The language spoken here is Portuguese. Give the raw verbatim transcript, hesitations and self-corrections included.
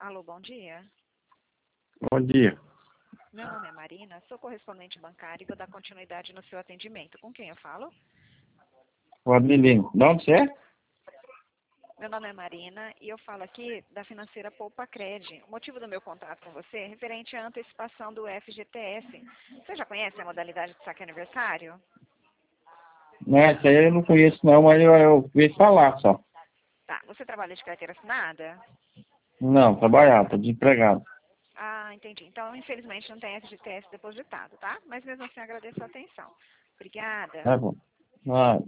Alô, bom dia. Bom dia. Meu nome é Marina, sou correspondente bancária e vou dar continuidade no seu atendimento. Com quem eu falo? O Adelino. De onde você é? Meu nome é Marina e eu falo aqui da financeira Poupa Cred. O motivo do meu contato com você é referente à antecipação do F G T S. Você já conhece a modalidade de saque aniversário? Não, essa aí eu não conheço não, mas eu, eu vi falar só. Tá, você trabalha de carteira assinada? Não, trabalhar, tô desempregado. Ah, entendi. Então, infelizmente, não tem F G T S depositado, tá? Mas mesmo assim, agradeço a atenção. Obrigada. Tá bom. Ah,